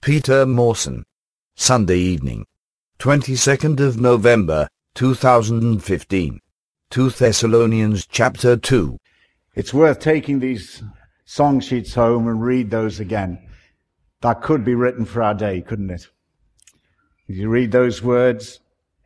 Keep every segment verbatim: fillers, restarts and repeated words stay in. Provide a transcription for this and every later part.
Peter Mawson. Sunday evening, twenty-second of November, two thousand fifteen. Second Thessalonians chapter two. It's worth taking these song sheets home and read those again. That could be written for our day, couldn't it? If you read those words,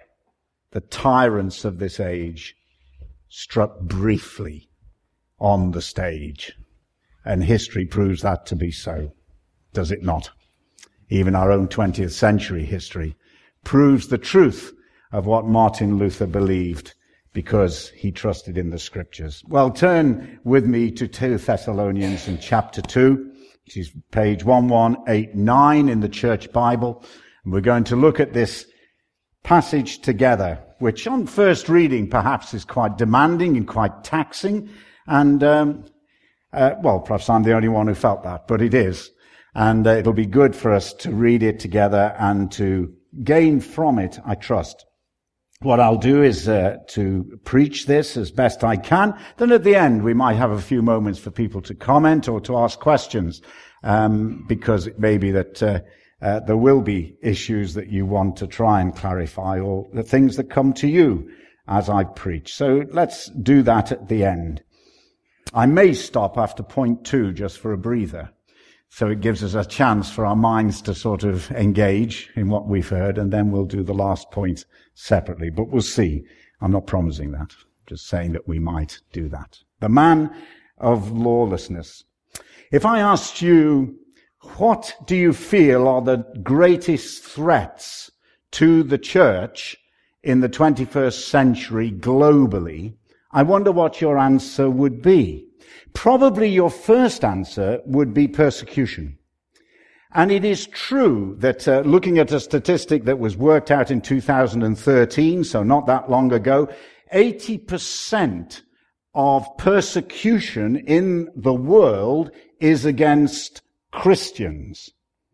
the tyrants of this age struck briefly on the stage. And history proves that to be so, does it not? Even our own twentieth century history proves the truth of what Martin Luther believed because he trusted in the scriptures. Well, turn with me to Second Thessalonians in chapter two, which is page eleven eighty-nine in the Church Bible. And we're going to look at this passage together, which on first reading perhaps is quite demanding and quite taxing. And, um, uh, well, perhaps I'm the only one who felt that, but it is. And uh, it'll be good for us to read it together and to gain from it, I trust. What I'll do is uh, to preach this as best I can. Then at the end, we might have a few moments for people to comment or to ask questions, um, because it may be that uh, uh, there will be issues that you want to try and clarify, or the things that come to you as I preach. So let's do that at the end. I may stop after point two just for a breather. So it gives us a chance for our minds to sort of engage in what we've heard, and then we'll do the last point separately. But we'll see. I'm not promising that. Just saying that we might do that. The man of lawlessness. If I asked you, what do you feel are the greatest threats to the church in the twenty-first century globally, I wonder what your answer would be. Probably your first answer would be persecution. And it is true that uh, looking at a statistic that was worked out in two thousand thirteen, so not that long ago, eighty percent of persecution in the world is against Christians.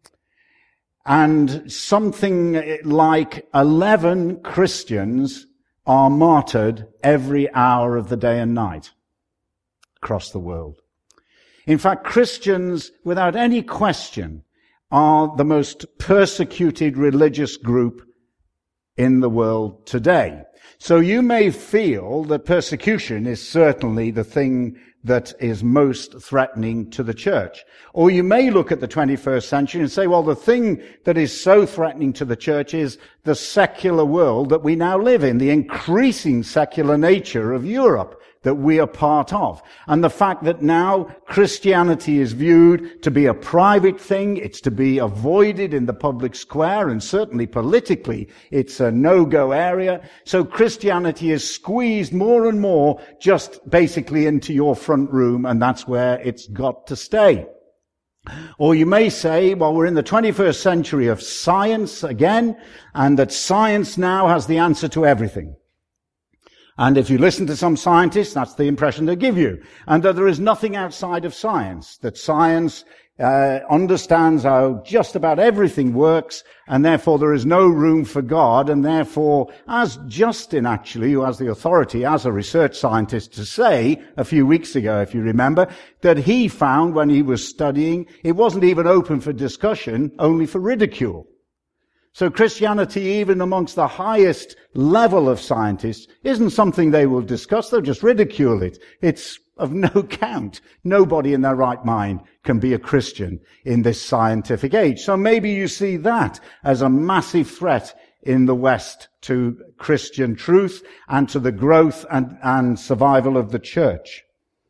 And something like eleven Christians are martyred every hour of the day and night across the world. In fact, Christians, without any question, are the most persecuted religious group in the world today. So you may feel that persecution is certainly the thing that is most threatening to the church. Or you may look at the twenty-first century and say, well, the thing that is so threatening to the church is the secular world that we now live in, the increasing secular nature of Europe that we are part of. And the fact that now Christianity is viewed to be a private thing, it's to be avoided in the public square, and certainly politically it's a no-go area. So Christianity is squeezed more and more just basically into your front room, and that's where it's got to stay. Or you may say, well, we're in the twenty-first century of science again, and that science now has the answer to everything. And if you listen to some scientists, that's the impression they give you. And that there is nothing outside of science. That science uh, understands how just about everything works, and therefore there is no room for God. And therefore, as Justin actually, who has the authority as a research scientist to say a few weeks ago, if you remember, that he found when he was studying, it wasn't even open for discussion, only for ridicule. So Christianity, even amongst the highest level of scientists, isn't something they will discuss. They'll just ridicule it. It's of no count. Nobody in their right mind can be a Christian in this scientific age. So maybe you see that as a massive threat in the West to Christian truth and to the growth and, and survival of the church.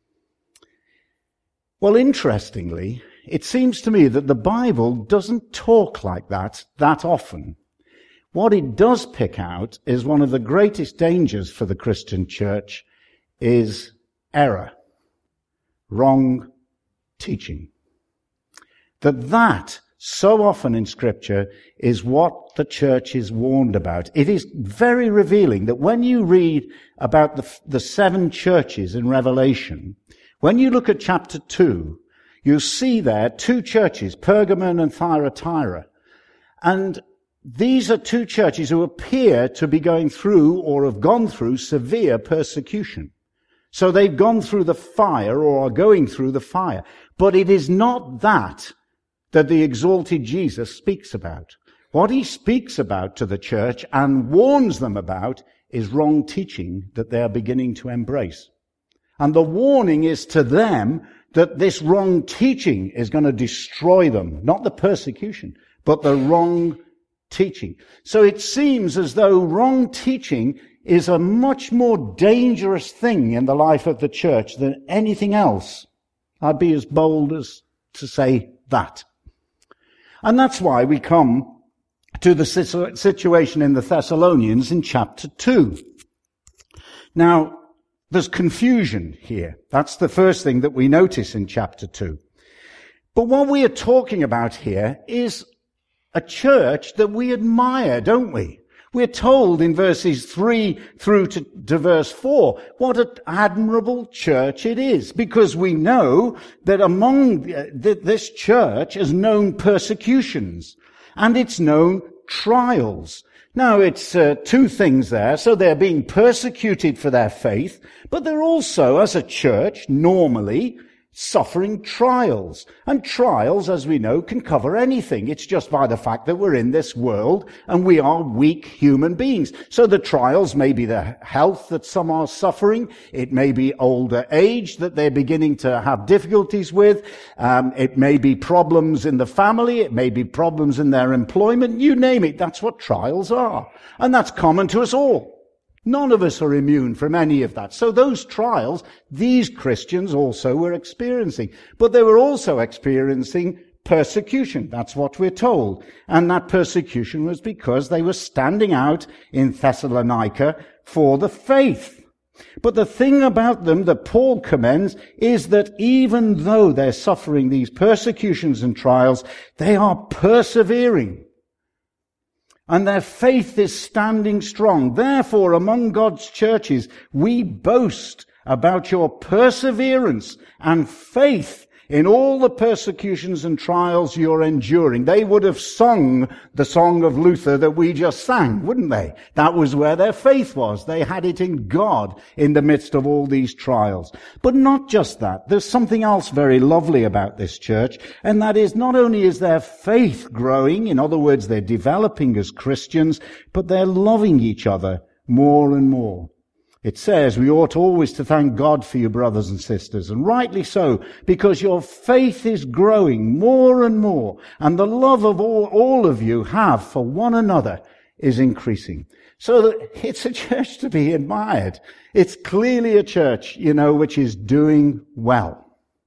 Well, interestingly, it seems to me that the Bible doesn't talk like that that often. What it does pick out is one of the greatest dangers for the Christian church is error, wrong teaching. That that, so often in Scripture, is what the church is warned about. It is very revealing that when you read about the, the seven churches in Revelation, when you look at chapter two, you see there two churches, Pergamon and Thyatira. And these are two churches who appear to be going through or have gone through severe persecution. So they've gone through the fire or are going through the fire. But it is not that that the exalted Jesus speaks about. What he speaks about to the church and warns them about is wrong teaching that they are beginning to embrace. And the warning is to them that this wrong teaching is going to destroy them, not the persecution, but the wrong teaching. So it seems as though wrong teaching is a much more dangerous thing in the life of the church than anything else. I'd be as bold as to say that. And that's why we come to the situation in the Thessalonians in chapter two. Now, there's confusion here. That's the first thing that we notice in chapter two. But what we are talking about here is a church that we admire, don't we? We're told in verses three through to, to verse four what an admirable church it is, because we know that among th- this church has known persecutions and it's known trials. Now, it's uh, two things there. So they're being persecuted for their faith, but they're also, as a church, normally suffering trials. And trials, as we know, can cover anything. It's just by the fact that we're in this world and we are weak human beings. So the trials may be the health that some are suffering. It may be older age that they're beginning to have difficulties with. Um, it may be problems in the family. It may be problems in their employment. You name it. That's what trials are. And that's common to us all. None of us are immune from any of that. So those trials, these Christians also were experiencing. But they were also experiencing persecution. That's what we're told. And that persecution was because they were standing out in Thessalonica for the faith. But the thing about them that Paul commends is that even though they're suffering these persecutions and trials, they are persevering. And their faith is standing strong. Therefore, among God's churches, we boast about your perseverance and faith in all the persecutions and trials you're enduring. They would have sung the song of Luther that we just sang, wouldn't they? That was where their faith was. They had it in God in the midst of all these trials. But not just that. There's something else very lovely about this church, and that is not only is their faith growing, in other words, they're developing as Christians, but they're loving each other more and more. It says we ought always to thank God for you, brothers and sisters, and rightly so, because your faith is growing more and more, and the love of all, all of you have for one another is increasing. So that it's a church to be admired. It's clearly a church, you know, which is doing well.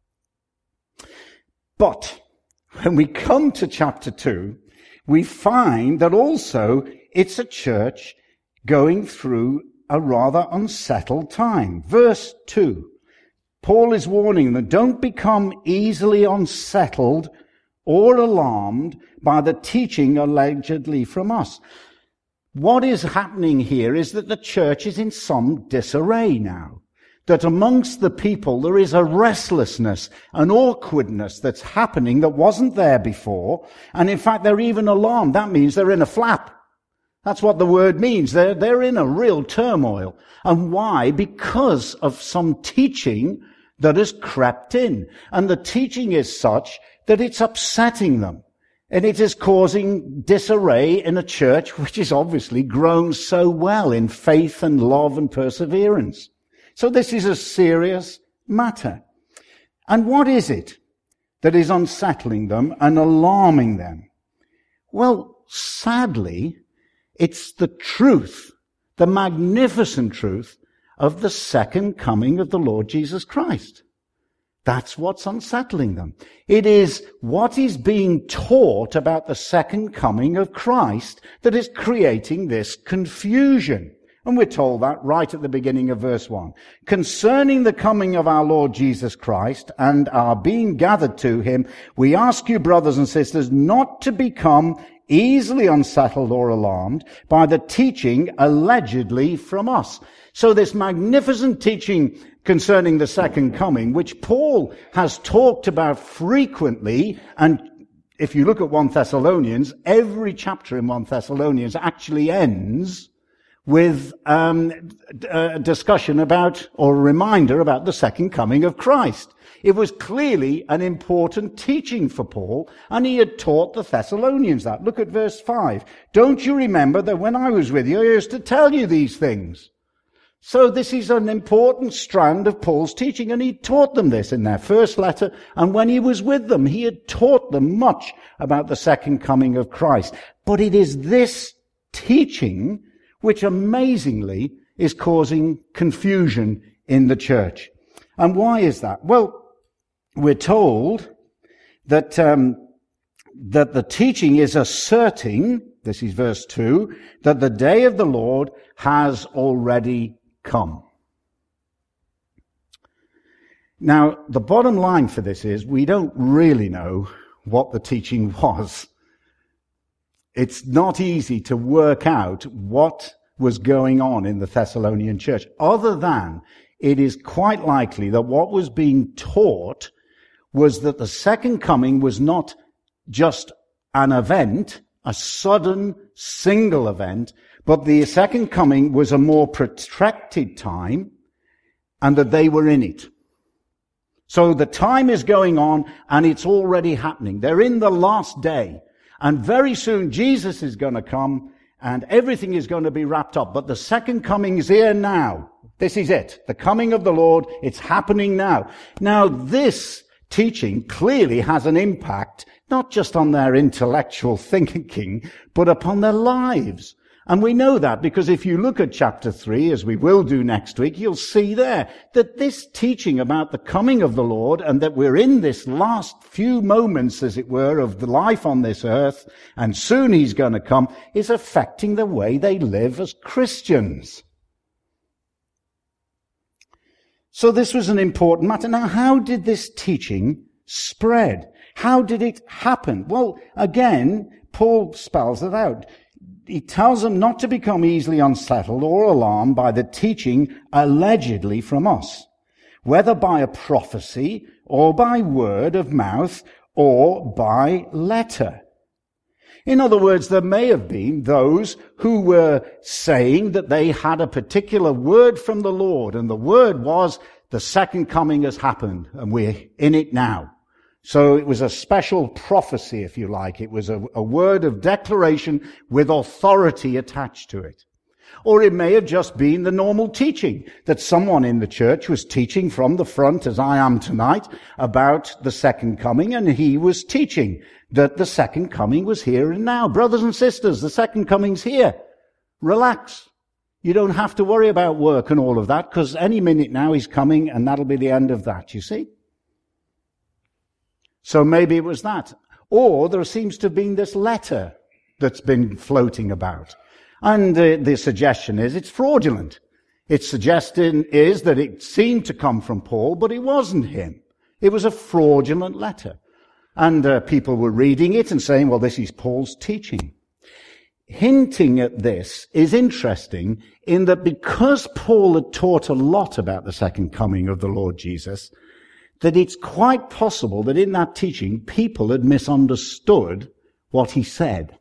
But when we come to chapter two, we find that also it's a church going through a rather unsettled time. Verse two. Paul is warning them, don't become easily unsettled or alarmed by the teaching allegedly from us. What is happening here is that the church is in some disarray now. That amongst the people there is a restlessness, an awkwardness that's happening that wasn't there before. And in fact, they're even alarmed. That means they're in a flap. That's what the word means. They're, they're in a real turmoil. And why? Because of some teaching that has crept in. And the teaching is such that it's upsetting them. And it is causing disarray in a church which is obviously grown so well in faith and love and perseverance. So this is a serious matter. And what is it that is unsettling them and alarming them? Well, sadly, it's the truth, the magnificent truth of the second coming of the Lord Jesus Christ. That's what's unsettling them. It is what is being taught about the second coming of Christ that is creating this confusion. And we're told that right at the beginning of verse one. Concerning the coming of our Lord Jesus Christ and our being gathered to him, we ask you, brothers and sisters, not to become easily unsettled or alarmed by the teaching allegedly from us. So this magnificent teaching concerning the second coming, which Paul has talked about frequently, and if you look at First Thessalonians, every chapter in First Thessalonians actually ends with um, a discussion about, or a reminder about the second coming of Christ. It was clearly an important teaching for Paul, and he had taught the Thessalonians that. Look at verse five. Don't you remember that when I was with you, I used to tell you these things? So this is an important strand of Paul's teaching, and he taught them this in their first letter, and when he was with them, he had taught them much about the second coming of Christ. But it is this teaching which amazingly is causing confusion in the church. And why is that? Well, we're told that um, that the teaching is asserting, this is verse two, that the day of the Lord has already come. Now, the bottom line for this is we don't really know what the teaching was. It's not easy to work out what was going on in the Thessalonian church, other than it is quite likely that what was being taught was that the second coming was not just an event, a sudden single event, but the second coming was a more protracted time, and that they were in it. So the time is going on, and it's already happening. They're in the last day, and very soon Jesus is going to come, and everything is going to be wrapped up. But the second coming is here now. This is it. The coming of the Lord, it's happening now. Now, this teaching clearly has an impact, not just on their intellectual thinking, but upon their lives. And we know that because if you look at chapter three, as we will do next week, you'll see there that this teaching about the coming of the Lord, and that we're in this last few moments, as it were, of the life on this earth, and soon he's going to come, is affecting the way they live as Christians. So this was an important matter. Now, how did this teaching spread? How did it happen? Well, again, Paul spells it out. He tells them not to become easily unsettled or alarmed by the teaching allegedly from us, whether by a prophecy or by word of mouth or by letter. In other words, there may have been those who were saying that they had a particular word from the Lord, and the word was, the second coming has happened, and we're in it now. So it was a special prophecy, if you like. It was a, a word of declaration with authority attached to it. Or it may have just been the normal teaching, that someone in the church was teaching from the front, as I am tonight, about the second coming, and he was teaching that the second coming was here and now. Brothers and sisters, the second coming's here. Relax. You don't have to worry about work and all of that, because any minute now he's coming, and that'll be the end of that, you see? So maybe it was that. Or there seems to have been this letter that's been floating about. And uh, the suggestion is it's fraudulent. Its suggestion is that it seemed to come from Paul, but it wasn't him. It was a fraudulent letter. And uh, people were reading it and saying, well, this is Paul's teaching. Hinting at this is interesting in that because Paul had taught a lot about the second coming of the Lord Jesus, that it's quite possible that in that teaching people had misunderstood what he said.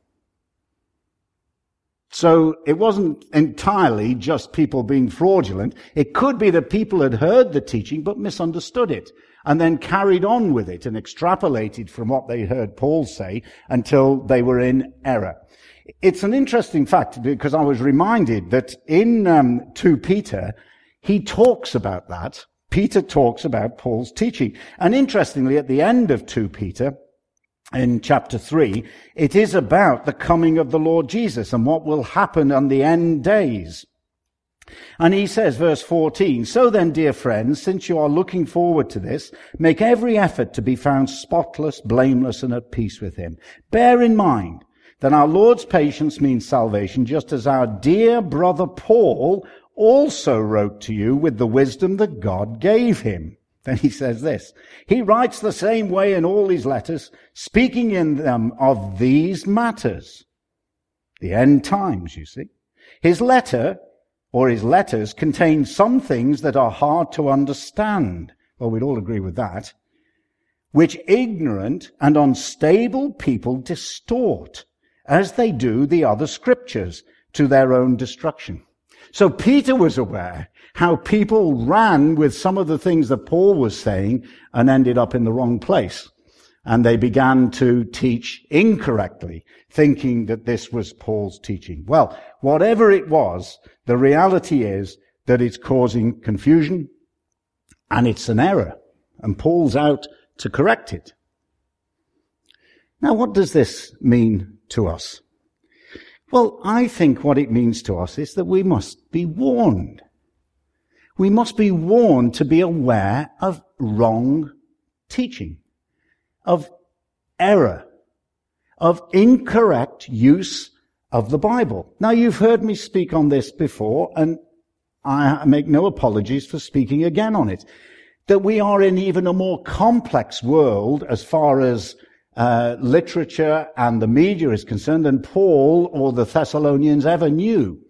So it wasn't entirely just people being fraudulent. It could be that people had heard the teaching but misunderstood it, and then carried on with it and extrapolated from what they heard Paul say until they were in error. It's an interesting fact because I was reminded that in um, Second Peter, he talks about that. Peter talks about Paul's teaching. And interestingly, at the end of Second Peter, in chapter three, it is about the coming of the Lord Jesus and what will happen on the end days. And he says, verse fourteen, so then, dear friends, since you are looking forward to this, make every effort to be found spotless, blameless, and at peace with him. Bear in mind that our Lord's patience means salvation, just as our dear brother Paul also wrote to you with the wisdom that God gave him. Then he says this, he writes the same way in all his letters, speaking in them of these matters. The end times, you see. His letter, or his letters, contain some things that are hard to understand. Well, we'd all agree with that. Which ignorant and unstable people distort, as they do the other scriptures, to their own destruction. So Peter was aware how people ran with some of the things that Paul was saying and ended up in the wrong place. And they began to teach incorrectly, thinking that this was Paul's teaching. Well, whatever it was, the reality is that it's causing confusion and it's an error. And Paul's out to correct it. Now, what does this mean to us? Well, I think what it means to us is that we must be warned. We must be warned to be aware of wrong teaching, of error, of incorrect use of the Bible. Now, you've heard me speak on this before, and I make no apologies for speaking again on it, that we are in even a more complex world as far as uh, literature and the media is concerned than Paul or the Thessalonians ever knew.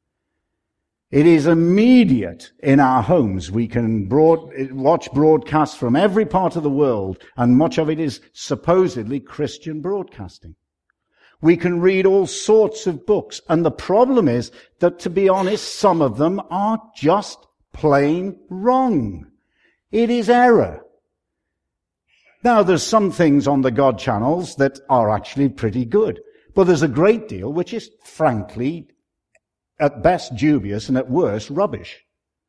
It is immediate in our homes. We can broad, watch broadcasts from every part of the world, and much of it is supposedly Christian broadcasting. We can read all sorts of books, and the problem is that, to be honest, some of them are just plain wrong. It is error. Now, there's some things on the God channels that are actually pretty good, but there's a great deal which is frankly at best dubious and at worst rubbish.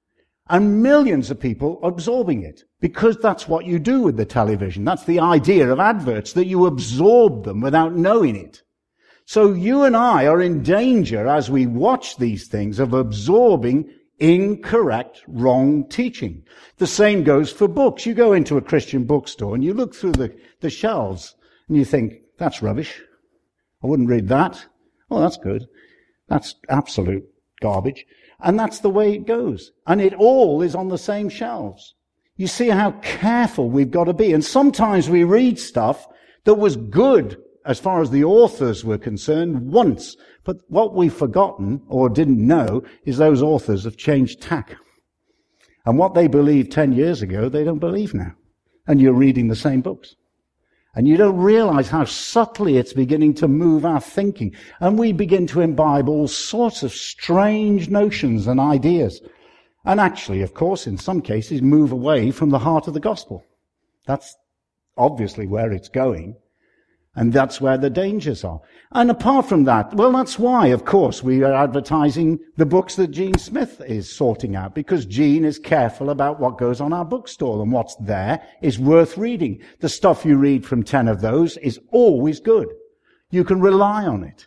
And millions of people absorbing it, because that's what you do with the television. That's the idea of adverts, that you absorb them without knowing it. So you and I are in danger as we watch these things of absorbing incorrect, wrong teaching. The same goes for books. You go into a Christian bookstore and you look through the, the shelves and you think, that's rubbish. I wouldn't read that. Oh, that's good. That's absolute garbage. And that's the way it goes. And it all is on the same shelves. You see how careful we've got to be. And sometimes we read stuff that was good as far as the authors were concerned once. But what we've forgotten or didn't know is those authors have changed tack. And what they believed ten years ago, they don't believe now. And you're reading the same books. And you don't realize how subtly it's beginning to move our thinking. And we begin to imbibe all sorts of strange notions and ideas. And actually, of course, in some cases, move away from the heart of the gospel. That's obviously where it's going. And that's where the dangers are. And apart from that, well, that's why, of course, we are advertising the books that Gene Smith is sorting out, because Gene is careful about what goes on our bookstall, and what's there is worth reading. The stuff you read from ten of those is always good. You can rely on it.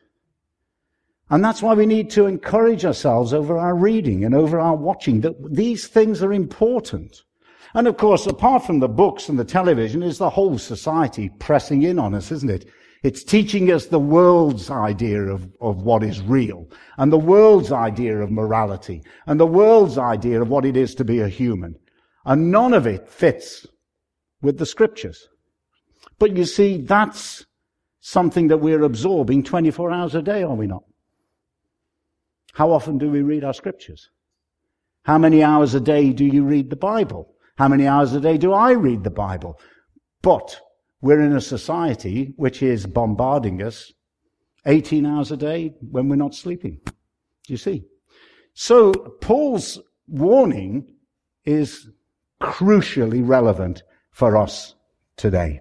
And that's why we need to encourage ourselves over our reading and over our watching, that these things are important. And of course, apart from the books and the television, is the whole society pressing in on us, isn't it? It's teaching us the world's idea of, of what is real, and the world's idea of morality, and the world's idea of what it is to be a human. And none of it fits with the scriptures. But you see, that's something that we're absorbing twenty-four hours a day, are we not? How often do we read our scriptures? How many hours a day do you read the Bible? How many hours a day do I read the Bible? But we're in a society which is bombarding us eighteen hours a day when we're not sleeping. Do you see? So Paul's warning is crucially relevant for us today.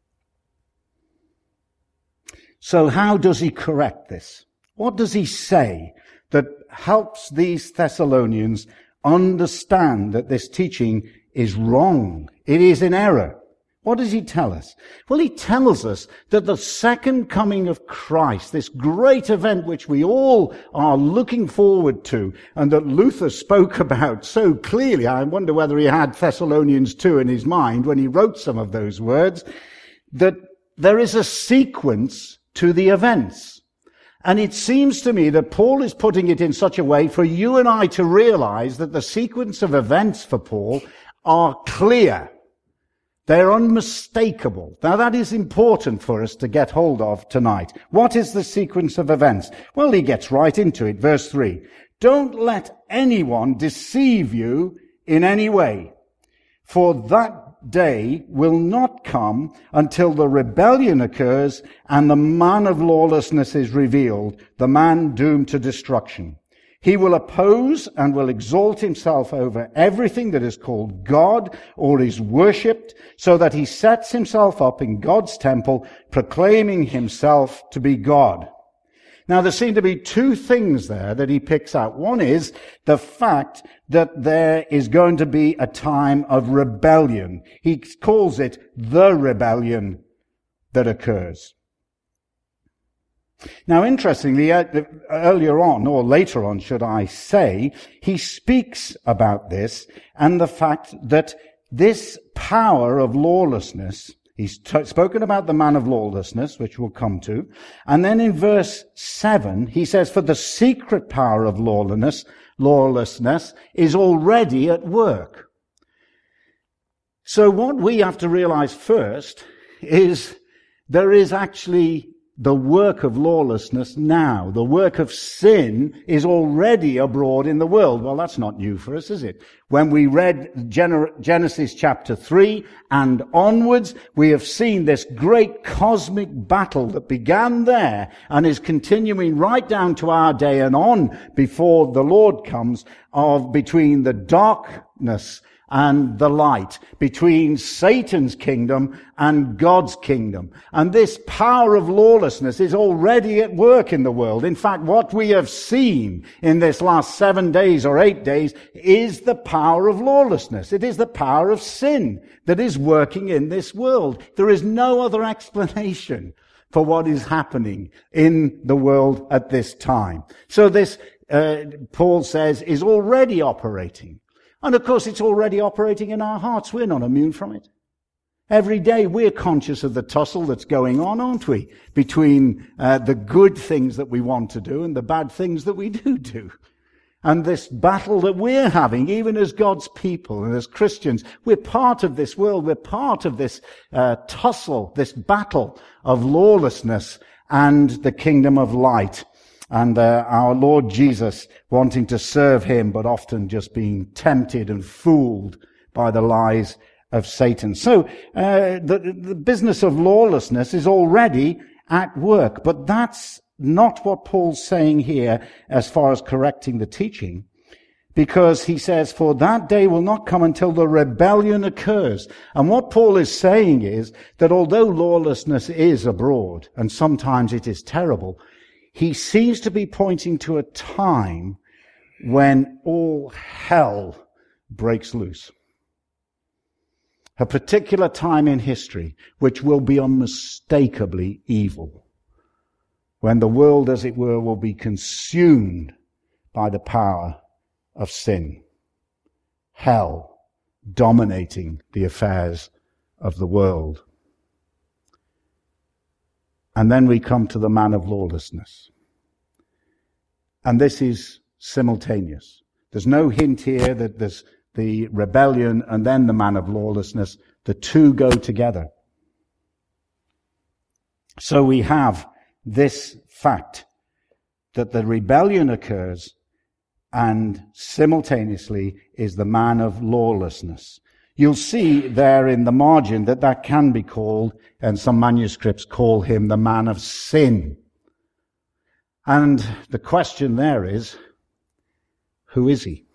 So how does he correct this? What does he say that helps these Thessalonians understand that this teaching is wrong? It is in error. What does he tell us? Well, he tells us that the second coming of Christ, this great event which we all are looking forward to, and that Luther spoke about so clearly, I wonder whether he had Thessalonians two in his mind when he wrote some of those words, that there is a sequence to the events. And it seems to me that Paul is putting it in such a way for you and I to realize that the sequence of events for Paul are clear. They're unmistakable. Now that is important for us to get hold of tonight. What is the sequence of events? Well, he gets right into it. Verse three. Don't let anyone deceive you in any way, for that day will not come until the rebellion occurs and the man of lawlessness is revealed, the man doomed to destruction. He will oppose and will exalt himself over everything that is called God or is worshipped, so that he sets himself up in God's temple, proclaiming himself to be God. Now, there seem to be two things there that he picks out. One is the fact that there is going to be a time of rebellion. He calls it the rebellion that occurs. Now, interestingly, earlier on, or later on, should I say, he speaks about this and the fact that this power of lawlessness, he's t- spoken about the man of lawlessness, which we'll come to, and then in verse seven, he says, for the secret power of lawlessness, lawlessness is already at work. So what we have to realize first is there is actually the work of lawlessness now. The work of sin is already abroad in the world. Well, that's not new for us, is it? When we read Genesis chapter three and onwards, we have seen this great cosmic battle that began there and is continuing right down to our day and on before the Lord comes, of between the darkness and the light, between Satan's kingdom and God's kingdom. And this power of lawlessness is already at work in the world. In fact, what we have seen in this last seven days or eight days is the power of lawlessness. It is the power of sin that is working in this world. There is no other explanation for what is happening in the world at this time. So this, uh, Paul says, is already operating. And of course, it's already operating in our hearts. We're not immune from it. Every day we're conscious of the tussle that's going on, aren't we? Between uh, the good things that we want to do and the bad things that we do do. And this battle that we're having, even as God's people and as Christians, we're part of this world. We're part of this uh, tussle, this battle of lawlessness and the kingdom of light. And uh, our Lord Jesus wanting to serve him, but often just being tempted and fooled by the lies of Satan. So uh, the, the business of lawlessness is already at work. But that's not what Paul's saying here as far as correcting the teaching. Because he says, for that day will not come until the rebellion occurs. And what Paul is saying is that although lawlessness is abroad, and sometimes it is terrible, he seems to be pointing to a time when all hell breaks loose. A particular time in history which will be unmistakably evil. When the world, as it were, will be consumed by the power of sin. Hell dominating the affairs of the world. And then we come to the man of lawlessness. And this is simultaneous. There's no hint here that there's the rebellion and then the man of lawlessness. The two go together. So we have this fact that the rebellion occurs and simultaneously is the man of lawlessness. You'll see there in the margin that that can be called, and some manuscripts call him the man of sin. And the question there is, who is he?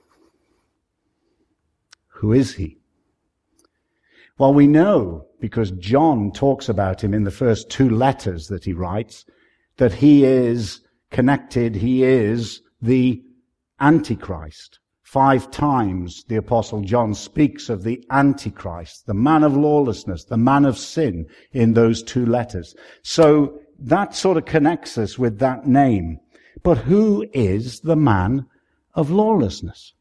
Who is he? Well, we know, because John talks about him in the first two letters that he writes, that he is connected, he is the Antichrist. Five times the Apostle John speaks of the Antichrist, the man of lawlessness, the man of sin in those two letters. So that sort of connects us with that name. But who is the man of lawlessness?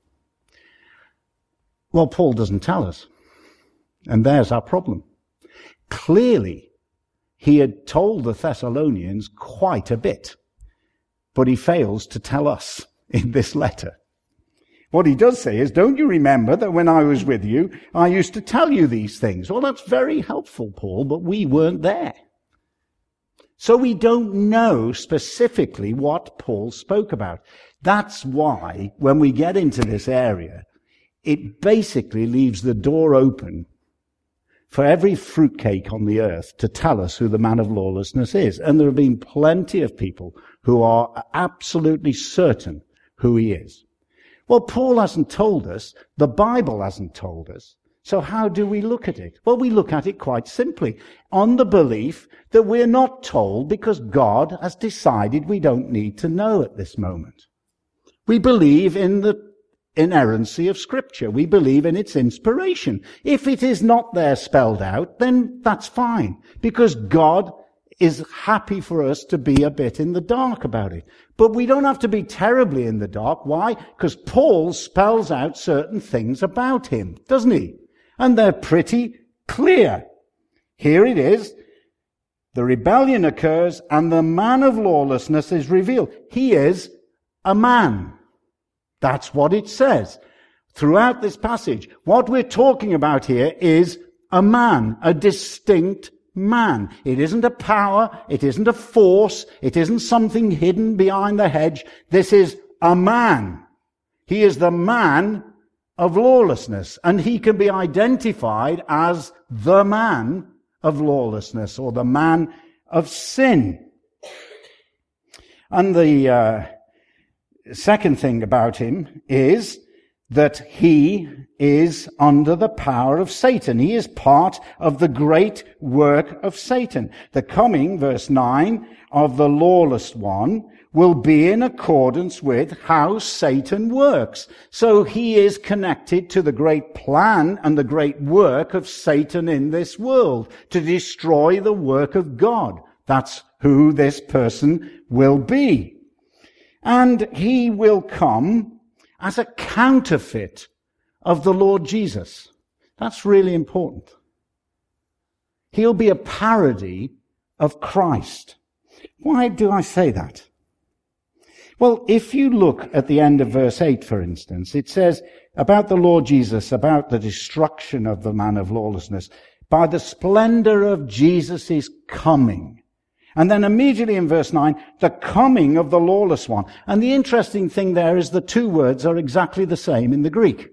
Well, Paul doesn't tell us. And there's our problem. Clearly, he had told the Thessalonians quite a bit, but he fails to tell us in this letter. What he does say is, don't you remember that when I was with you, I used to tell you these things? Well, that's very helpful, Paul, but we weren't there. So we don't know specifically what Paul spoke about. That's why, when we get into this area, it basically leaves the door open for every fruitcake on the earth to tell us who the man of lawlessness is. And there have been plenty of people who are absolutely certain who he is. Well, Paul hasn't told us. The Bible hasn't told us. So how do we look at it? Well, we look at it quite simply on the belief that we're not told because God has decided we don't need to know at this moment. We believe in the inerrancy of Scripture. We believe in its inspiration. If it is not there spelled out, then that's fine, because God is happy for us to be a bit in the dark about it. But we don't have to be terribly in the dark. Why? Because Paul spells out certain things about him, doesn't he? And they're pretty clear. Here it is. The rebellion occurs and the man of lawlessness is revealed. He is a man. That's what it says. Throughout this passage, what we're talking about here is a man, a distinct man. It isn't a power. It isn't a force. It isn't something hidden behind the hedge. This is a man. He is the man of lawlessness, and he can be identified as the man of lawlessness or the man of sin. And the uh, second thing about him is that he is under the power of Satan. He is part of the great work of Satan. The coming, verse nine, of the lawless one will be in accordance with how Satan works. So he is connected to the great plan and the great work of Satan in this world to destroy the work of God. That's who this person will be. And he will come as a counterfeit of the Lord Jesus. That's really important. He'll be a parody of Christ. Why do I say that? Well, if you look at the end of verse eight, for instance, it says about the Lord Jesus, about the destruction of the man of lawlessness, by the splendor of Jesus' coming. And then immediately in verse nine, the coming of the lawless one. And the interesting thing there is the two words are exactly the same in the Greek.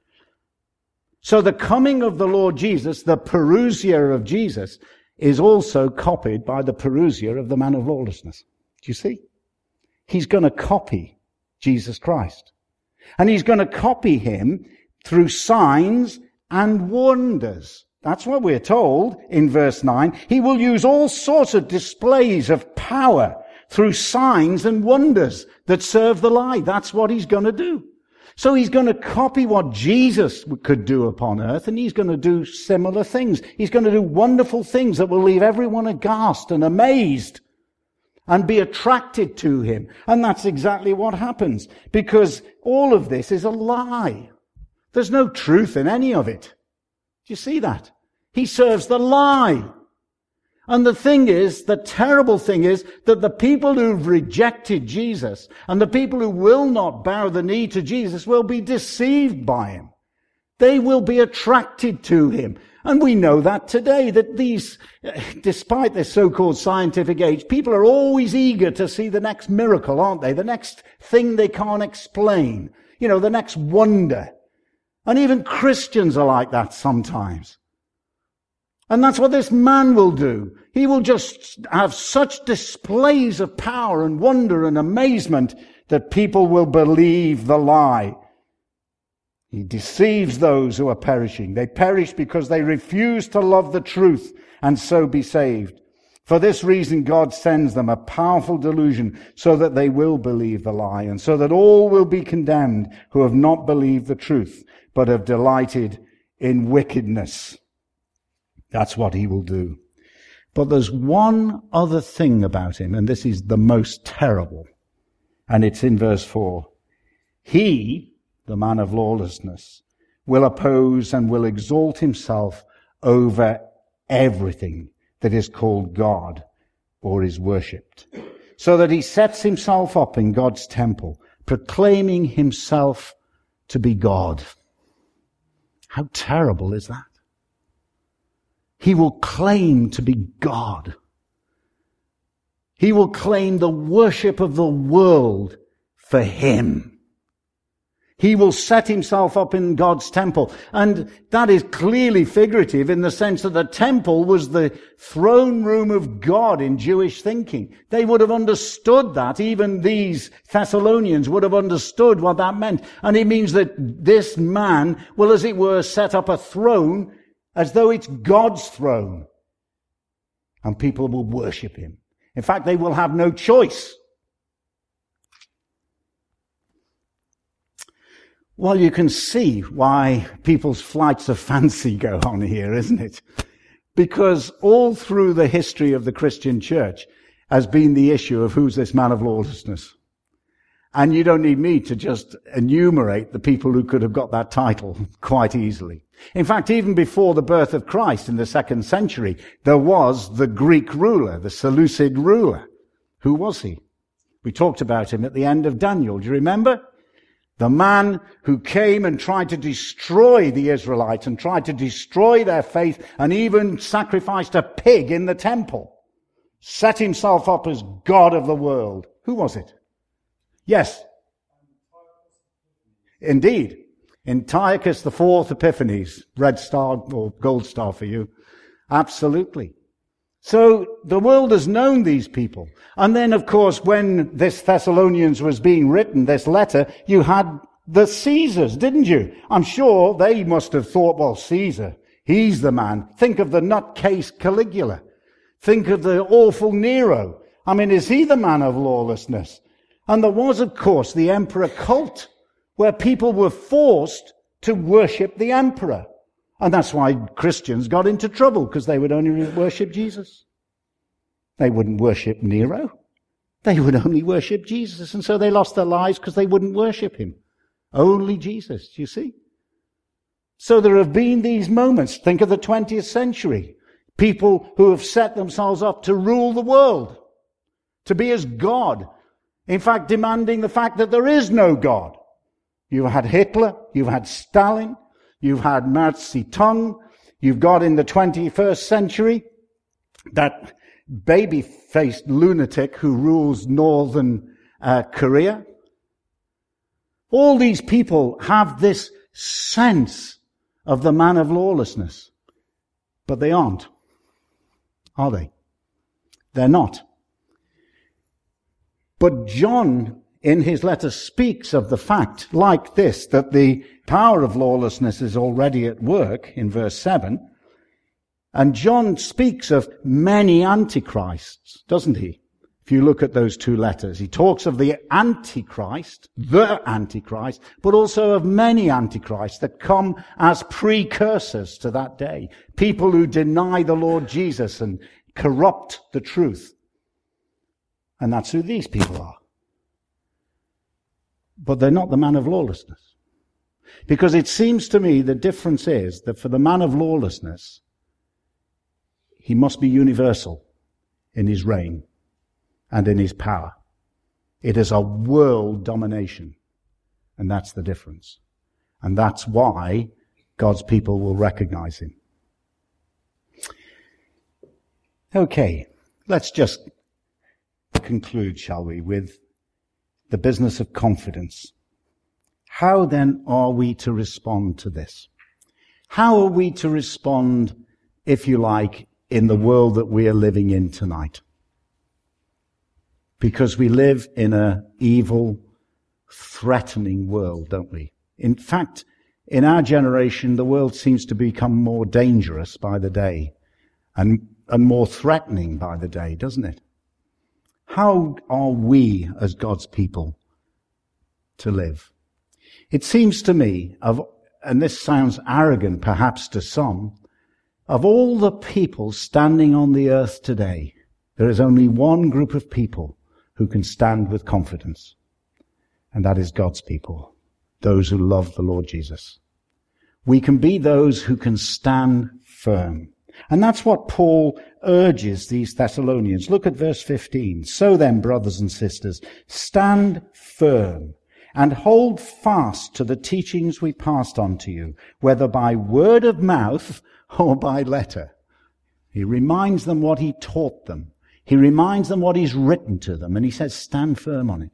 So the coming of the Lord Jesus, the parousia of Jesus, is also copied by the parousia of the man of lawlessness. Do you see? He's going to copy Jesus Christ. And he's going to copy him through signs and wonders. That's what we're told in verse nine. He will use all sorts of displays of power through signs and wonders that serve the lie. That's what he's going to do. So he's going to copy what Jesus could do upon earth, and he's going to do similar things. He's going to do wonderful things that will leave everyone aghast and amazed and be attracted to him. And that's exactly what happens, because all of this is a lie. There's no truth in any of it. Do you see that? He serves the lie. And the thing is, the terrible thing is that the people who've rejected Jesus and the people who will not bow the knee to Jesus will be deceived by him. They will be attracted to him. And we know that today, that these, despite this so-called scientific age, people are always eager to see the next miracle, aren't they? The next thing they can't explain. You know, the next wonder. And even Christians are like that sometimes. And that's what this man will do. He will just have such displays of power and wonder and amazement that people will believe the lie. He deceives those who are perishing. They perish because they refuse to love the truth and so be saved. For this reason, God sends them a powerful delusion so that they will believe the lie, and so that all will be condemned who have not believed the truth, but have delighted in wickedness. That's what he will do. But there's one other thing about him, and this is the most terrible. And it's in verse four. He, the man of lawlessness, will oppose and will exalt himself over everything that is called God or is worshipped, so that he sets himself up in God's temple, proclaiming himself to be God. How terrible is that? He will claim to be God. He will claim the worship of the world for him. He will set himself up in God's temple. And that is clearly figurative in the sense that the temple was the throne room of God in Jewish thinking. They would have understood that. Even these Thessalonians would have understood what that meant. And it means that this man will, as it were, set up a throne as though it's God's throne. And people will worship him. In fact, they will have no choice. Well, you can see why people's flights of fancy go on here, isn't it? Because all through the history of the Christian church has been the issue of who's this man of lawlessness. And you don't need me to just enumerate the people who could have got that title quite easily. In fact, even before the birth of Christ in the second century, there was the Greek ruler, the Seleucid ruler. Who was he? We talked about him at the end of Daniel. Do you remember? The man who came and tried to destroy the Israelites and tried to destroy their faith and even sacrificed a pig in the temple. Set himself up as God of the world. Who was it? Yes. Indeed. Antiochus the Fourth Epiphanes. Red star or gold star for you. Absolutely. So the world has known these people. And then, of course, when this Thessalonians was being written, this letter, you had the Caesars, didn't you? I'm sure they must have thought, well, Caesar, he's the man. Think of the nutcase Caligula. Think of the awful Nero. I mean, is he the man of lawlessness? And there was, of course, the emperor cult, where people were forced to worship the emperor. And that's why Christians got into trouble, because they would only worship Jesus. They wouldn't worship Nero. They would only worship Jesus. And so they lost their lives because they wouldn't worship him. Only Jesus, do you see? So there have been these moments. Think of the twentieth century. People who have set themselves up to rule the world, to be as God. In fact, demanding the fact that there is no God. You've had Hitler, you've had Stalin, you've had Mao Zedong, you've got in the twenty-first century that baby-faced lunatic who rules northern uh, Korea. All these people have this sense of the man of lawlessness, but they aren't, are they? They're not. But John, in his letter, speaks of the fact like this, that the power of lawlessness is already at work in verse seven. And John speaks of many antichrists, doesn't he? If you look at those two letters, he talks of the Antichrist, the Antichrist, but also of many antichrists that come as precursors to that day. People who deny the Lord Jesus and corrupt the truth. And that's who these people are. But they're not the man of lawlessness. Because it seems to me the difference is that for the man of lawlessness, he must be universal in his reign and in his power. It is a world domination. And that's the difference. And that's why God's people will recognize him. Okay, let's just conclude, shall we, with the business of confidence. How then are we to respond to this? How are we to respond, if you like, in the world that we are living in tonight? Because we live in an evil, threatening world, don't we? In fact, in our generation, the world seems to become more dangerous by the day and, and more threatening by the day, doesn't it? How are we, as God's people, to live? It seems to me, of, and this sounds arrogant perhaps to some, of all the people standing on the earth today, there is only one group of people who can stand with confidence. And that is God's people, those who love the Lord Jesus. We can be those who can stand firm. And that's what Paul urges these Thessalonians. Look at verse fifteen. So then, brothers and sisters, stand firm and hold fast to the teachings we passed on to you, whether by word of mouth or by letter. He reminds them what he taught them. He reminds them what he's written to them, and he says, stand firm on it.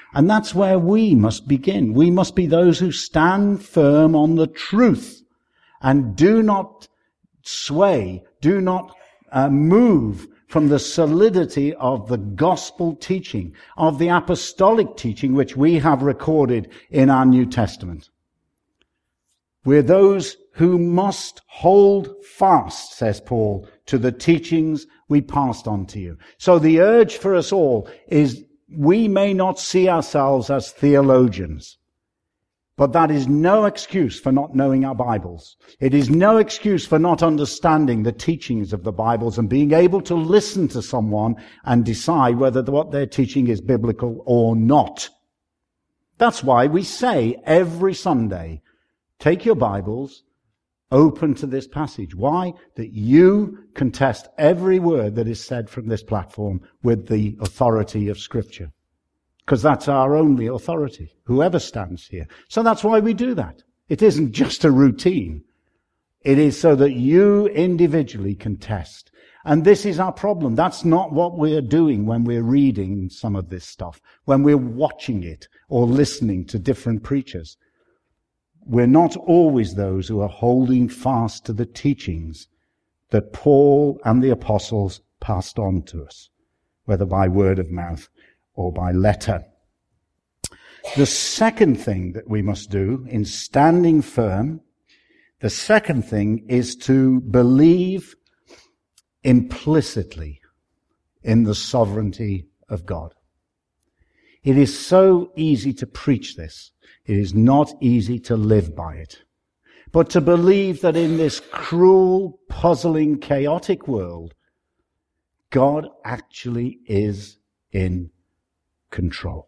And that's where we must begin. We must be those who stand firm on the truth and do not sway, do not uh, move from the solidity of the gospel teaching, of the apostolic teaching which we have recorded in our New Testament. We're those who must hold fast, says Paul, to the teachings we passed on to you. So the urge for us all is we may not see ourselves as theologians, but that is no excuse for not knowing our Bibles. It is no excuse for not understanding the teachings of the Bibles and being able to listen to someone and decide whether what they're teaching is biblical or not. That's why we say every Sunday, take your Bibles, open to this passage. Why? That you can test every word that is said from this platform with the authority of Scripture. Because that's our only authority, whoever stands here. So that's why we do that. It isn't just a routine. It is so that you individually can test. And this is our problem. That's not what we're doing when we're reading some of this stuff, when we're watching it or listening to different preachers. We're not always those who are holding fast to the teachings that Paul and the apostles passed on to us, whether by word of mouth or by letter. The second thing that we must do in standing firm, the second thing is to believe implicitly in the sovereignty of God. It is so easy to preach this. It is not easy to live by it. But to believe that in this cruel, puzzling, chaotic world, God actually is in control.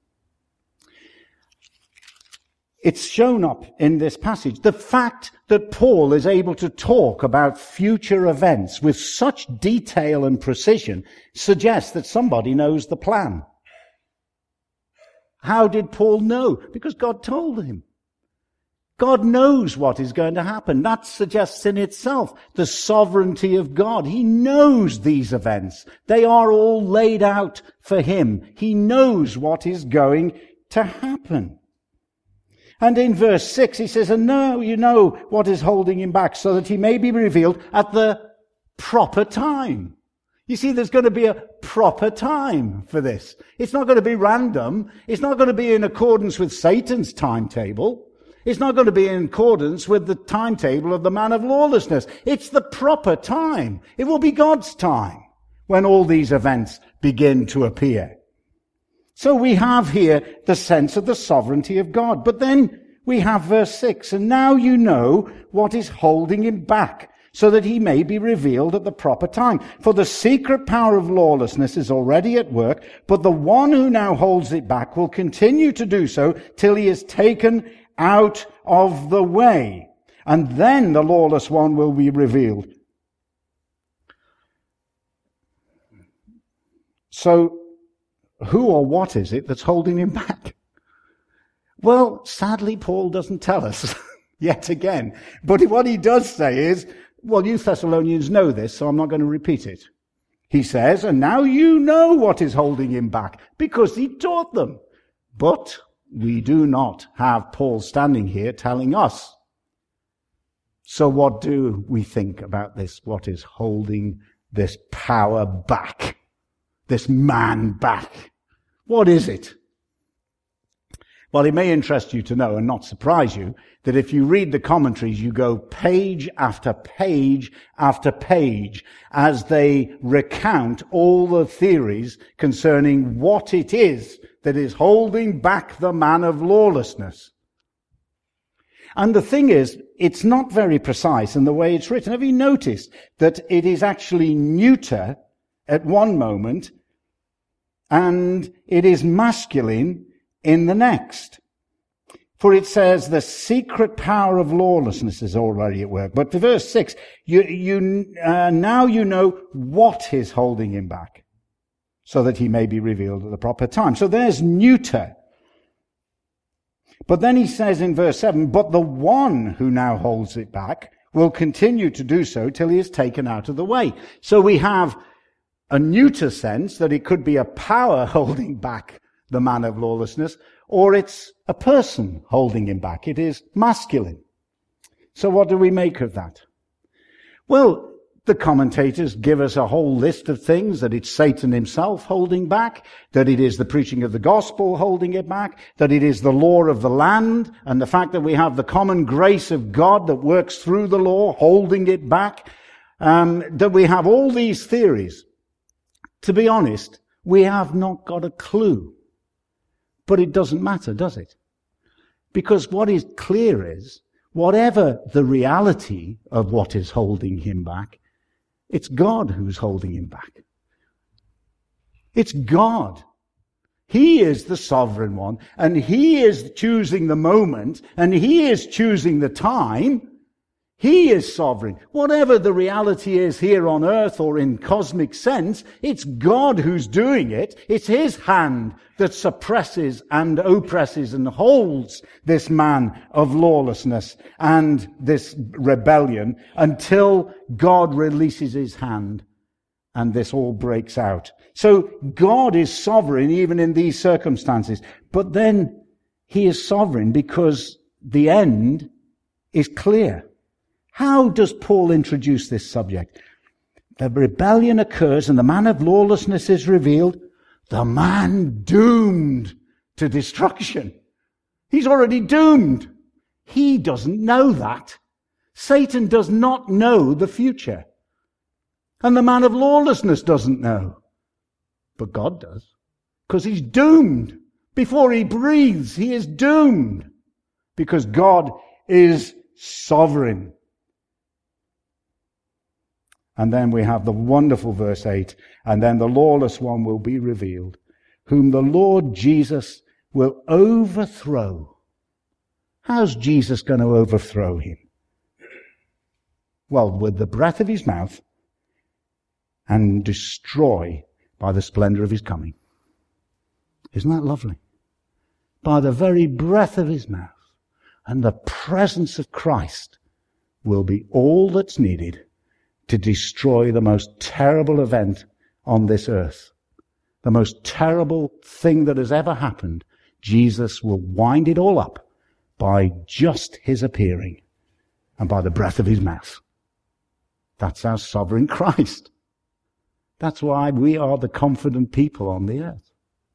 It's shown up in this passage. The fact that Paul is able to talk about future events with such detail and precision suggests that somebody knows the plan. How did Paul know? Because God told him. God knows what is going to happen. That suggests in itself the sovereignty of God. He knows these events. They are all laid out for him. He knows what is going to happen. And in verse six he says, and now you know what is holding him back, so that he may be revealed at the proper time. You see, there's going to be a proper time for this. It's not going to be random. It's not going to be in accordance with Satan's timetable. It's not going to be in accordance with the timetable of the man of lawlessness. It's the proper time. It will be God's time when all these events begin to appear. So we have here the sense of the sovereignty of God. But then we have verse six, and now you know what is holding him back, so that he may be revealed at the proper time. For the secret power of lawlessness is already at work, but the one who now holds it back will continue to do so till he is taken out of the way. And then the lawless one will be revealed. So, who or what is it that's holding him back? Well, sadly, Paul doesn't tell us yet again. But what he does say is, well, you Thessalonians know this, so I'm not going to repeat it. He says, and now you know what is holding him back, because he taught them. But we do not have Paul standing here telling us. So what do we think about this? What is holding this power back? This man back? What is it? Well, it may interest you to know, and not surprise you, that if you read the commentaries, you go page after page after page as they recount all the theories concerning what it is that is holding back the man of lawlessness. And the thing is, it's not very precise in the way it's written. Have you noticed that it is actually neuter at one moment and it is masculine in the next? For it says the secret power of lawlessness is already at work. But to verse six, you, you, uh, now you know what is holding him back, so that he may be revealed at the proper time. So there's neuter. But then he says in verse seven, but the one who now holds it back will continue to do so till he is taken out of the way. So we have a neuter sense that it could be a power holding back the man of lawlessness, or it's a person holding him back. It is masculine. So what do we make of that? Well, the commentators give us a whole list of things, that it's Satan himself holding back, that it is the preaching of the gospel holding it back, that it is the law of the land, and the fact that we have the common grace of God that works through the law holding it back, um, that we have all these theories. To be honest, we have not got a clue. But it doesn't matter, does it? Because what is clear is, whatever the reality of what is holding him back, it's God who's holding him back. It's God. He is the sovereign one, and he is choosing the moment, and he is choosing the time. He is sovereign. Whatever the reality is here on earth or in cosmic sense, it's God who's doing it. It's his hand that suppresses and oppresses and holds this man of lawlessness and this rebellion until God releases his hand and this all breaks out. So God is sovereign even in these circumstances. But then he is sovereign because the end is clear. How does Paul introduce this subject? The rebellion occurs and the man of lawlessness is revealed. The man doomed to destruction. He's already doomed. He doesn't know that. Satan does not know the future. And the man of lawlessness doesn't know. But God does. Because he's doomed. Before he breathes, he is doomed. Because God is sovereign. And then we have the wonderful verse eight, and then the lawless one will be revealed, whom the Lord Jesus will overthrow. How's Jesus going to overthrow him? Well, with the breath of his mouth and destroy by the splendor of his coming. Isn't that lovely? By the very breath of his mouth and the presence of Christ will be all that's needed to destroy the most terrible event on this earth. The most terrible thing that has ever happened. Jesus will wind it all up by just his appearing and by the breath of his mouth. That's our sovereign Christ. That's why we are the confident people on the earth.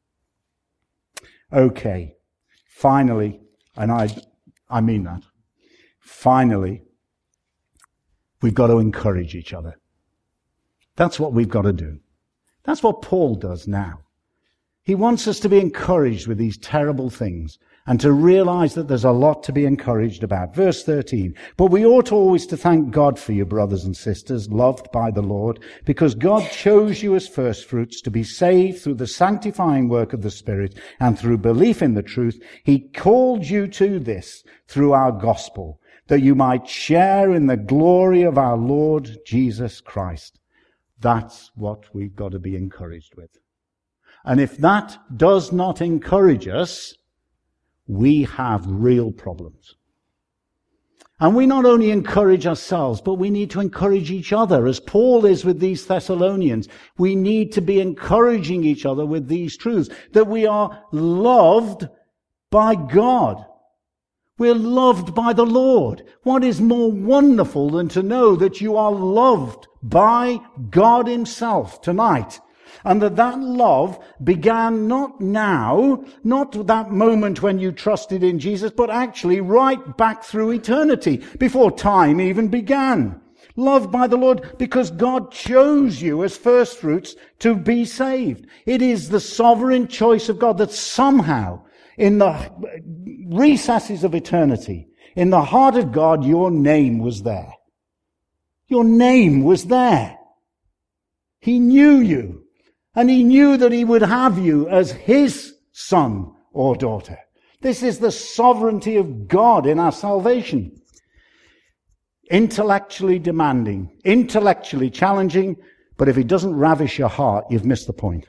Okay. Finally, and I, I mean that. Finally, we've got to encourage each other. That's what we've got to do. That's what Paul does now. He wants us to be encouraged with these terrible things and to realize that there's a lot to be encouraged about. Verse thirteen, but we ought always to thank God for you, brothers and sisters, loved by the Lord, because God chose you as firstfruits to be saved through the sanctifying work of the Spirit and through belief in the truth. He called you to this through our gospel, that you might share in the glory of our Lord Jesus Christ. That's what we've got to be encouraged with. And if that does not encourage us, we have real problems. And we not only encourage ourselves, but we need to encourage each other, as Paul is with these Thessalonians. We need to be encouraging each other with these truths, that we are loved by God. We're loved by the Lord. What is more wonderful than to know that you are loved by God himself tonight? And that that love began not now, not that moment when you trusted in Jesus, but actually right back through eternity, before time even began. Loved by the Lord because God chose you as firstfruits to be saved. It is the sovereign choice of God that somehow, in the recesses of eternity, in the heart of God, your name was there. Your name was there. He knew you. And he knew that he would have you as his son or daughter. This is the sovereignty of God in our salvation. Intellectually demanding, intellectually challenging, but if it doesn't ravish your heart, you've missed the point.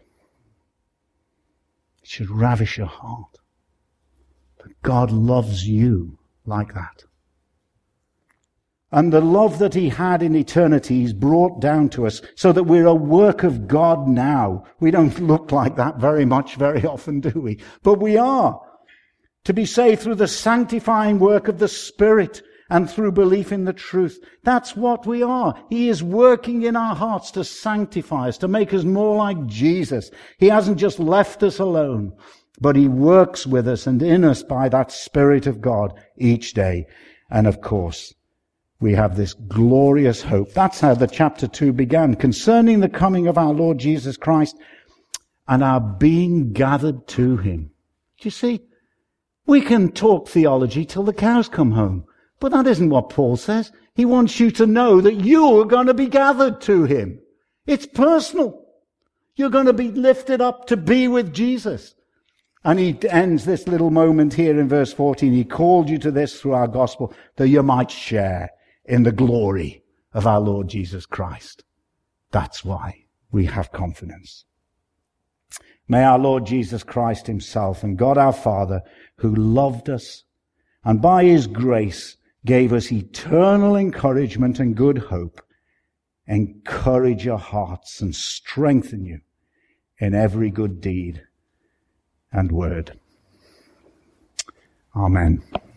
It should ravish your heart. But God loves you like that. And the love that he had in eternity is brought down to us so that we're a work of God now. We don't look like that very much, very often, do we? But we are. To be saved through the sanctifying work of the Spirit and through belief in the truth. That's what we are. He is working in our hearts to sanctify us, to make us more like Jesus. He hasn't just left us alone, but he works with us and in us by that Spirit of God each day. And of course, we have this glorious hope. That's how the chapter two began, concerning the coming of our Lord Jesus Christ and our being gathered to him. Do you see? We can talk theology till the cows come home, but that isn't what Paul says. He wants you to know that you are going to be gathered to him. It's personal. You're going to be lifted up to be with Jesus. And he ends this little moment here in verse fourteen. He called you to this through our gospel that you might share in the glory of our Lord Jesus Christ. That's why we have confidence. May our Lord Jesus Christ himself and God our Father, who loved us and by his grace gave us eternal encouragement and good hope, encourage your hearts and strengthen you in every good deed and word. Amen.